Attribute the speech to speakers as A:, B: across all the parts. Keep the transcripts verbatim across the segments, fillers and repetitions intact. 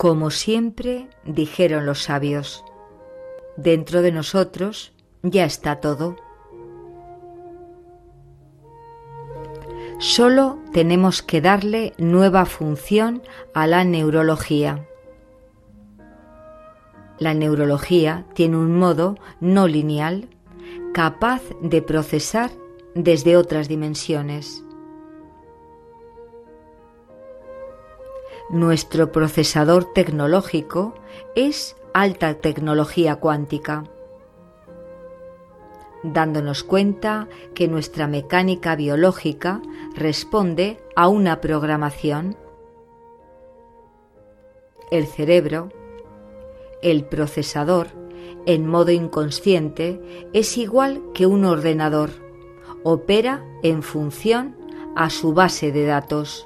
A: Como siempre dijeron los sabios, dentro de nosotros ya está todo. Solo tenemos que darle nueva función a la neurología. La neurología tiene un modo no lineal, capaz de procesar desde otras dimensiones. Nuestro procesador tecnológico es alta tecnología cuántica, dándonos cuenta que nuestra mecánica biológica responde a una programación. El cerebro, el procesador, en modo inconsciente, es igual que un ordenador, opera en función a su base de datos.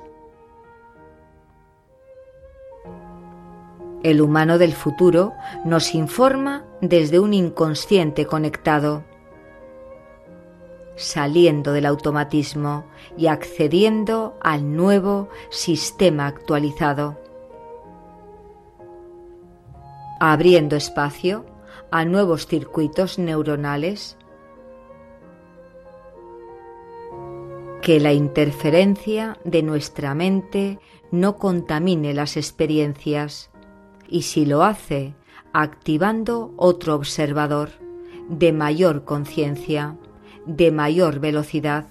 A: El humano del futuro nos informa desde un inconsciente conectado, saliendo del automatismo y accediendo al nuevo sistema actualizado, abriendo espacio a nuevos circuitos neuronales. Que la interferencia de nuestra mente no contamine las experiencias, y si lo hace, activando otro observador de mayor conciencia, de mayor velocidad.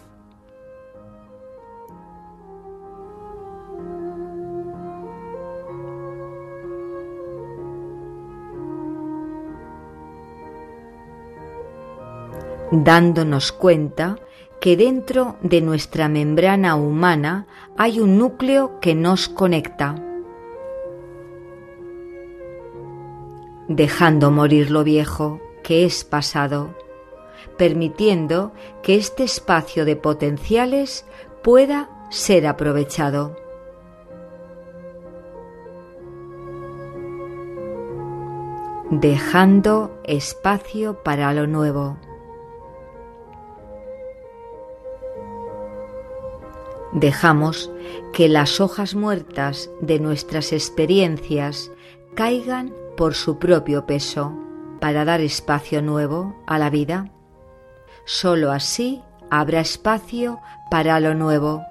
A: Dándonos cuenta que dentro de nuestra membrana humana hay un núcleo que nos conecta, dejando morir lo viejo, que es pasado, permitiendo que este espacio de potenciales pueda ser aprovechado. Dejando espacio para lo nuevo. Dejamos que las hojas muertas de nuestras experiencias caigan por su propio peso para dar espacio nuevo a la vida. Solo así habrá espacio para lo nuevo.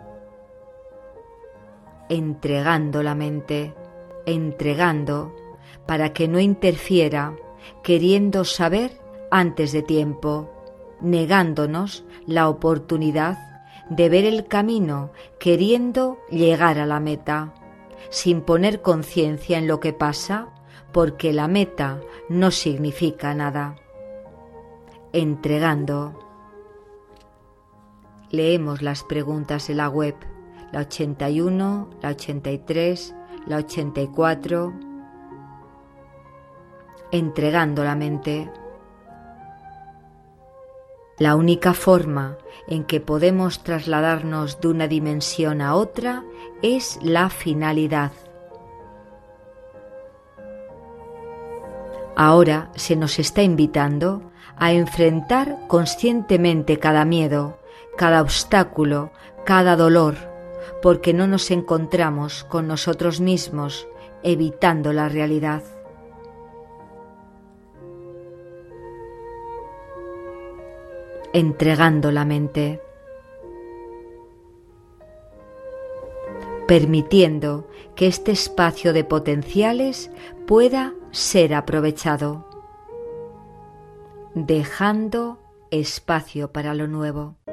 A: Entregando la mente, entregando para que no interfiera, queriendo saber antes de tiempo, negándonos la oportunidad de ver el camino, queriendo llegar a la meta, sin poner conciencia en lo que pasa, porque la meta no significa nada. Entregando. Leemos las preguntas de la web, la ochenta y uno, la ochenta y tres, la ochenta y cuatro. Entregando la mente. La única forma en que podemos trasladarnos de una dimensión a otra es la finalidad. Ahora se nos está invitando a enfrentar conscientemente cada miedo, cada obstáculo, cada dolor, porque no nos encontramos con nosotros mismos, evitando la realidad. Entregando la mente, permitiendo que este espacio de potenciales pueda ser aprovechado, dejando espacio para lo nuevo.